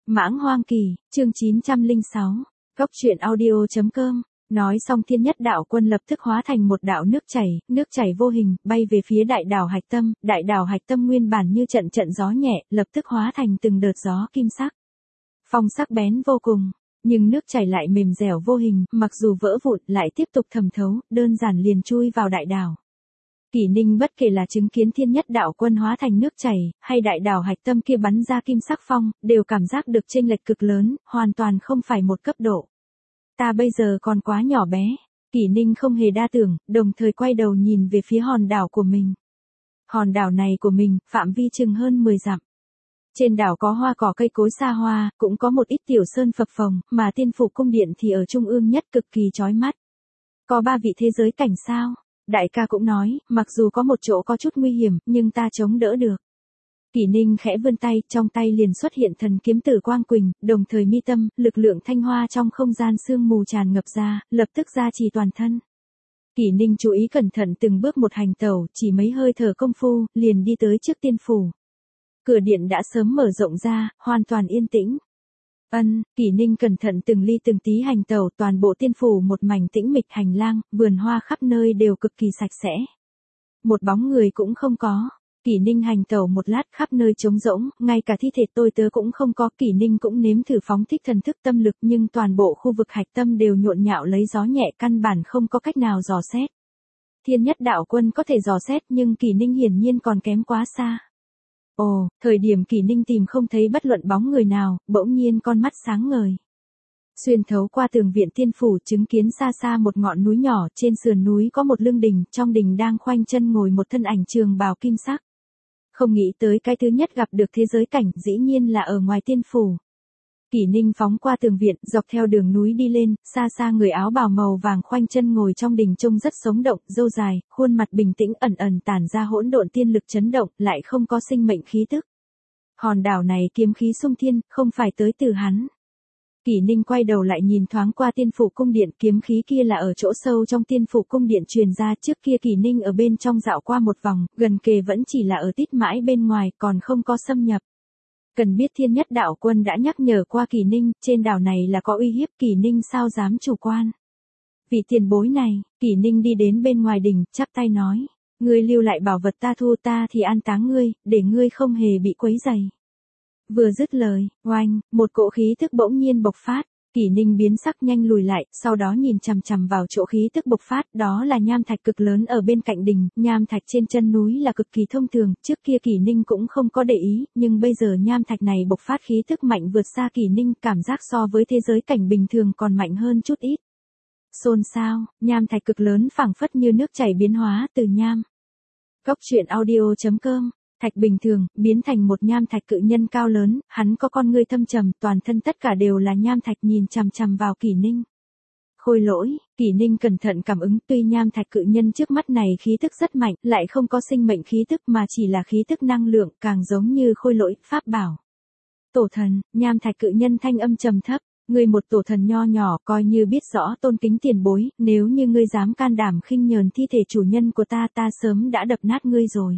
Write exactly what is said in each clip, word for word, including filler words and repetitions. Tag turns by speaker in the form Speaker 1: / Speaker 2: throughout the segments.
Speaker 1: Mãng Hoang Kỳ, chương chín trăm lẻ sáu, Cốc truyện audio chấm com. Nói xong thiên nhất đạo quân lập tức hóa thành một đạo nước chảy, nước chảy vô hình, bay về phía đại đảo Hạch Tâm, đại đảo Hạch Tâm nguyên bản như trận trận gió nhẹ, lập tức hóa thành từng đợt gió kim sắc. Phong sắc bén vô cùng, nhưng nước chảy lại mềm dẻo vô hình, mặc dù vỡ vụn lại tiếp tục thẩm thấu, đơn giản liền chui vào đại đảo. Kỷ Ninh bất kể là chứng kiến thiên nhất đạo quân hóa thành nước chảy, hay đại đảo Hạch Tâm kia bắn ra kim sắc phong, đều cảm giác được chênh lệch cực lớn, hoàn toàn không phải một cấp độ. Ta bây giờ còn quá nhỏ bé. Kỷ Ninh không hề đa tưởng, đồng thời quay đầu nhìn về phía hòn đảo của mình. Hòn đảo này của mình, phạm vi chừng hơn mười dặm. Trên đảo có hoa cỏ cây cối xa hoa, cũng có một ít tiểu sơn phập phồng, mà tiên phủ cung điện thì ở trung ương nhất cực kỳ chói mắt. Có ba vị thế giới cảnh sao? Đại ca cũng nói, mặc dù có một chỗ có chút nguy hiểm, nhưng ta chống đỡ được. Kỷ Ninh khẽ vươn tay, trong tay liền xuất hiện thần kiếm tử quang quỳnh, đồng thời mi tâm, lực lượng thanh hoa trong không gian sương mù tràn ngập ra, lập tức gia trì toàn thân. Kỷ Ninh chú ý cẩn thận từng bước một hành tẩu, chỉ mấy hơi thở công phu, liền đi tới trước tiên phủ. Cửa điện đã sớm mở rộng ra, hoàn toàn yên tĩnh. Ân, Kỷ Ninh cẩn thận từng ly từng tí hành tẩu, toàn bộ tiên phủ một mảnh tĩnh mịch, hành lang, vườn hoa khắp nơi đều cực kỳ sạch sẽ. Một bóng người cũng không có. Kỷ Ninh hành tẩu một lát, khắp nơi trống rỗng, ngay cả thi thể tôi tớ cũng không có. Kỷ Ninh cũng nếm thử phóng thích thần thức tâm lực, nhưng toàn bộ khu vực Hạch Tâm đều nhộn nhạo lấy gió nhẹ, căn bản không có cách nào dò xét. Thiên nhất đạo quân có thể dò xét, nhưng Kỷ Ninh hiển nhiên còn kém quá xa. Ồ, thời điểm Kỷ Ninh tìm không thấy bất luận bóng người nào, bỗng nhiên con mắt sáng ngời. Xuyên thấu qua tường viện tiên phủ, chứng kiến xa xa một ngọn núi nhỏ, trên sườn núi có một lưng đình, trong đình đang khoanh chân ngồi một thân ảnh trường bào kim sắc. Không nghĩ tới cái thứ nhất gặp được thế giới cảnh, dĩ nhiên là ở ngoài tiên phủ. Kỷ Ninh phóng qua tường viện, dọc theo đường núi đi lên, xa xa người áo bào màu vàng khoanh chân ngồi trong đình trông rất sống động, râu dài, khuôn mặt bình tĩnh ẩn ẩn tản ra hỗn độn tiên lực chấn động, lại không có sinh mệnh khí tức. Hòn đảo này kiếm khí sung thiên, không phải tới từ hắn. Kỷ Ninh quay đầu lại nhìn thoáng qua tiên phủ cung điện, kiếm khí kia là ở chỗ sâu trong tiên phủ cung điện truyền ra. Trước kia Kỷ Ninh ở bên trong dạo qua một vòng, gần kề vẫn chỉ là ở tít mãi bên ngoài, còn không có xâm nhập. Cần biết thiên nhất đạo quân đã nhắc nhở qua Kỷ Ninh, trên đảo này là có uy hiếp, Kỷ Ninh sao dám chủ quan. Vì tiền bối này, Kỷ Ninh đi đến bên ngoài đình, chắp tay nói, ngươi lưu lại bảo vật ta thu, ta thì an táng ngươi, để ngươi không hề bị quấy rầy. Vừa dứt lời, oanh, một cỗ khí tức bỗng nhiên bộc phát. Kỷ Ninh biến sắc nhanh lùi lại, sau đó nhìn chằm chằm vào chỗ khí tức bộc phát, đó là nham thạch cực lớn ở bên cạnh đình. Nham thạch trên chân núi là cực kỳ thông thường, trước kia Kỷ Ninh cũng không có để ý, nhưng bây giờ nham thạch này bộc phát khí tức mạnh vượt xa Kỷ Ninh, cảm giác so với thế giới cảnh bình thường còn mạnh hơn chút ít. Xôn xao, nham thạch cực lớn phảng phất như nước chảy biến hóa từ nham. Cốc truyện audio chấm com. Thạch bình thường, biến thành một nham thạch cự nhân cao lớn, hắn có con ngươi thâm trầm, toàn thân tất cả đều là nham thạch, nhìn chằm chằm vào Kỷ Ninh. Khôi lỗi, Kỷ Ninh cẩn thận cảm ứng, tuy nham thạch cự nhân trước mắt này khí tức rất mạnh, lại không có sinh mệnh khí tức mà chỉ là khí tức năng lượng, càng giống như khôi lỗi, pháp bảo. Tổ thần, nham thạch cự nhân thanh âm trầm thấp, ngươi một tổ thần nho nhỏ, coi như biết rõ tôn kính tiền bối, nếu như ngươi dám can đảm khinh nhờn thi thể chủ nhân của ta, ta sớm đã đập nát ngươi rồi.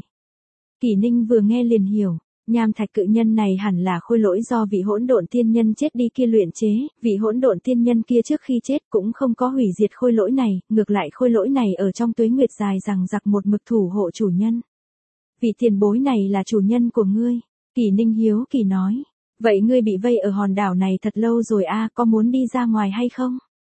Speaker 1: Kỷ Ninh vừa nghe liền hiểu, nham thạch cự nhân này hẳn là khôi lỗi do vị hỗn độn tiên nhân chết đi kia luyện chế, vị hỗn độn tiên nhân kia trước khi chết cũng không có hủy diệt khôi lỗi này, ngược lại khôi lỗi này ở trong tuế nguyệt dài rằng giặc một mực thủ hộ chủ nhân. Vị tiền bối này là chủ nhân của ngươi, Kỷ Ninh hiếu kỳ nói, vậy ngươi bị vây ở hòn đảo này thật lâu rồi a, có muốn đi ra ngoài hay không?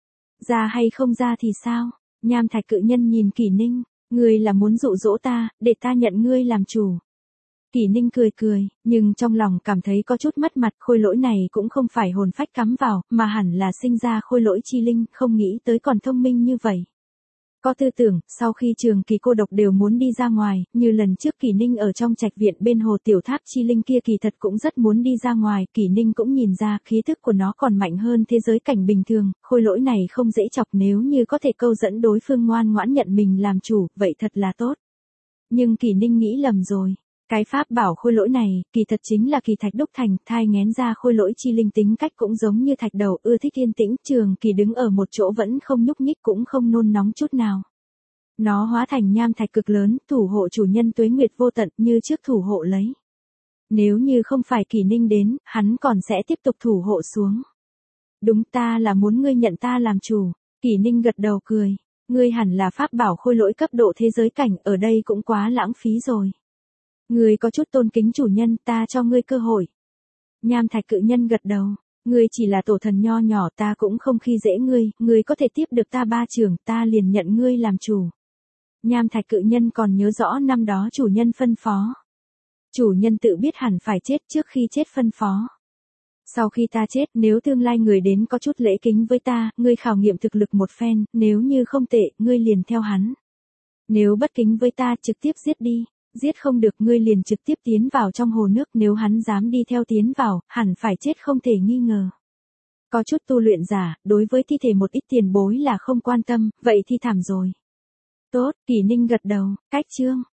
Speaker 1: Ra hay không ra thì sao? Nham thạch cự nhân nhìn Kỷ Ninh. Ngươi là muốn dụ dỗ ta, để ta nhận ngươi làm chủ. Kỷ Ninh cười cười, nhưng trong lòng cảm thấy có chút mất mặt, khôi lỗi này cũng không phải hồn phách cắm vào, mà hẳn là sinh ra khôi lỗi chi linh, không nghĩ tới còn thông minh như vậy. Có tư tưởng, sau khi trường kỳ cô độc đều muốn đi ra ngoài, như lần trước Kỷ Ninh ở trong trạch viện bên hồ tiểu tháp chi linh kia kỳ thật cũng rất muốn đi ra ngoài, Kỷ Ninh cũng nhìn ra khí thức của nó còn mạnh hơn thế giới cảnh bình thường, khôi lỗi này không dễ chọc, nếu như có thể câu dẫn đối phương ngoan ngoãn nhận mình làm chủ, vậy thật là tốt. Nhưng Kỷ Ninh nghĩ lầm rồi. Cái pháp bảo khôi lỗi này, kỳ thật chính là kỳ thạch đúc thành, thai nghén ra khôi lỗi chi linh tính cách cũng giống như thạch đầu, ưa thích yên tĩnh, trường kỳ đứng ở một chỗ vẫn không nhúc nhích cũng không nôn nóng chút nào. Nó hóa thành nham thạch cực lớn, thủ hộ chủ nhân tuế nguyệt vô tận như trước thủ hộ lấy. Nếu như không phải Kỷ Ninh đến, hắn còn sẽ tiếp tục thủ hộ xuống. Đúng, ta là muốn ngươi nhận ta làm chủ. Kỷ Ninh gật đầu cười. Ngươi hẳn là pháp bảo khôi lỗi cấp độ thế giới cảnh, ở đây cũng quá lãng phí rồi. Ngươi có chút tôn kính chủ nhân, ta cho ngươi cơ hội. Nham thạch cự nhân gật đầu. Ngươi chỉ là tổ thần nho nhỏ, ta cũng không khi dễ ngươi, ngươi có thể tiếp được ta ba trường, ta liền nhận ngươi làm chủ. Nham thạch cự nhân còn nhớ rõ năm đó chủ nhân phân phó. Chủ nhân tự biết hẳn phải chết trước khi chết phân phó. Sau khi ta chết, nếu tương lai người đến có chút lễ kính với ta, ngươi khảo nghiệm thực lực một phen, nếu như không tệ, ngươi liền theo hắn. Nếu bất kính với ta, trực tiếp giết đi. Giết không được, ngươi liền trực tiếp tiến vào trong hồ nước, nếu hắn dám đi theo tiến vào, hẳn phải chết không thể nghi ngờ. Có chút tu luyện giả, đối với thi thể một ít tiền bối là không quan tâm, vậy thì thảm rồi. Tốt, Kỷ Ninh gật đầu, cách chương.